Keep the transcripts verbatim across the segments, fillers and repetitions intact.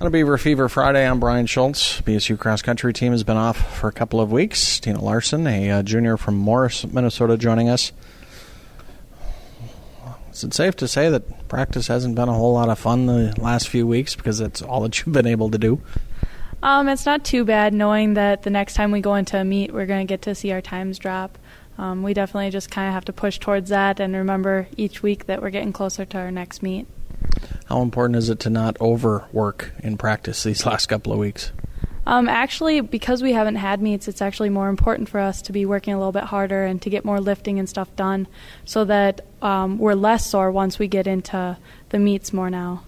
On a Beaver Fever Friday, I'm Brian Schultz. B S U cross-country team has been off for a couple of weeks. Tina Larson, a uh, junior from Morris, Minnesota, joining us. Is it safe to say that practice hasn't been a whole lot of fun the last few weeks because that's all that you've been able to do? Um, it's not too bad knowing that the next time we go into a meet, we're going to get to see our times drop. Um, we definitely just kind of have to push towards that and remember each week that we're getting closer to our next meet. How important is it to not overwork in practice these last couple of weeks? Um, actually, because we haven't had meets, it's actually more important for us to be working a little bit harder and to get more lifting and stuff done so that um, we're less sore once we get into the meets more now.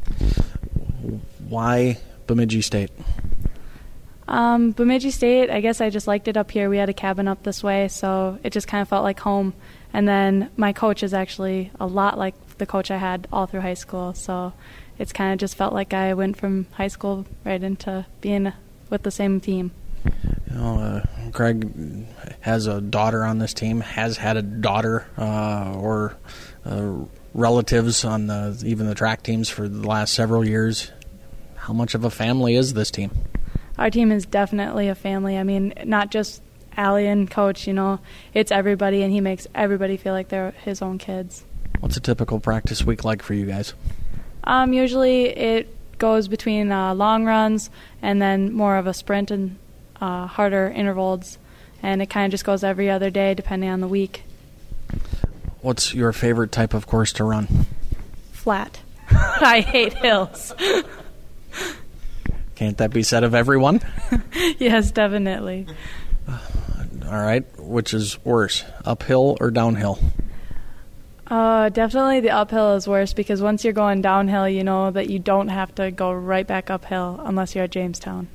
Why Bemidji State? Um, Bemidji State, I guess I just liked it up here. We had a cabin up this way, so it just kind of felt like home. And then my coach is actually a lot like the coach I had all through high school, so it's kind of just felt like I went from high school right into being with the same team. You know, uh, Craig has a daughter on this team, has had a daughter uh, or uh, relatives on the, even the track teams for the last several years. How much of a family is this team? Our team is definitely a family. I mean, not just Allie and Coach, you know, it's everybody, and he makes everybody feel like they're his own kids. What's a typical practice week like for you guys? Um, usually it goes between uh, long runs and then more of a sprint and uh, harder intervals, and it kind of just goes every other day depending on the week. What's your favorite type of course to run? Flat. I hate hills. Can't that be said of everyone? Yes, definitely. Uh, all right. Which is worse, uphill or downhill? Uh, definitely the uphill is worse because once you're going downhill, you know that you don't have to go right back uphill unless you're at Jamestown.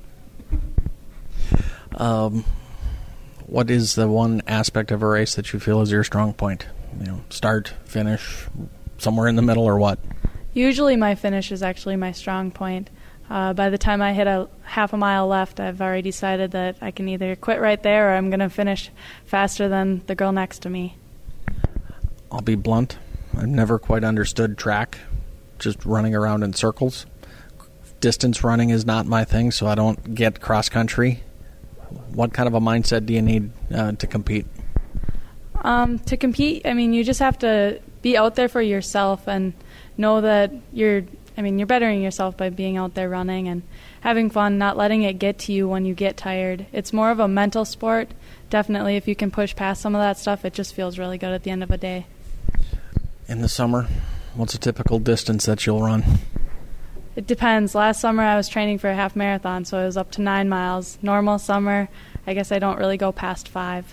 Um, what is the one aspect of a race that you feel is your strong point? You know, start, finish, somewhere in the middle, or what? Usually my finish is actually my strong point. Uh, by the time I hit a half a mile left, I've already decided that I can either quit right there or I'm going to finish faster than the girl next to me. I'll be blunt. I've never quite understood track, just running around in circles. Distance running is not my thing, so I don't get cross-country. What kind of a mindset do you need uh, to compete? Um, to compete, I mean, you just have to be out there for yourself and know that you're, I mean, you're bettering yourself by being out there running and having fun, not letting it get to you when you get tired. It's more of a mental sport. Definitely, if you can push past some of that stuff, it just feels really good at the end of a day. In the summer, what's a typical distance that you'll run? It depends. Last summer I was training for a half marathon, so it was up to nine miles. Normal summer, I guess I don't really go past five.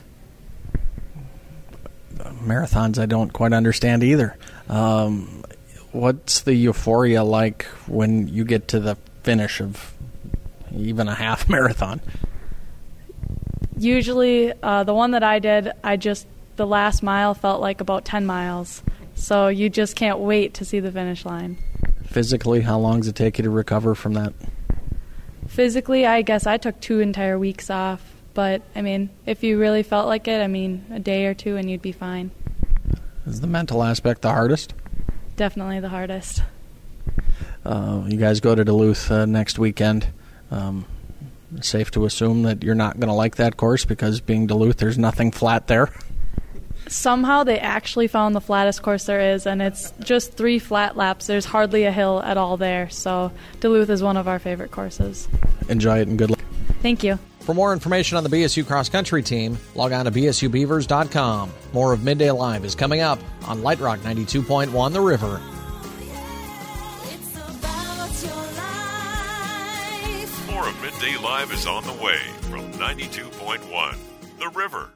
Marathons I don't quite understand either. Um, what's the euphoria like when you get to the finish of even a half marathon? Usually, uh, the one that I did, I just, the last mile felt like about ten miles. So you just can't wait to see the finish line. Physically, how long does it take you to recover from that? Physically, I guess I took two entire weeks off. But, I mean, if you really felt like it, I mean, a day or two and you'd be fine. Is the mental aspect the hardest? Definitely the hardest. Uh, you guys go to Duluth uh, next weekend. Um, safe to assume that you're not going to like that course because being Duluth, there's nothing flat there. Somehow they actually found the flattest course there is, and it's just three flat laps. There's hardly a hill at all there, so Duluth is one of our favorite courses. Enjoy it and good luck. Thank you. For more information on the B S U cross-country team, log on to b s u beavers dot com. More of Midday Live is coming up on Light Rock ninety-two point one The River. More of Midday Live is on the way from ninety-two point one The River.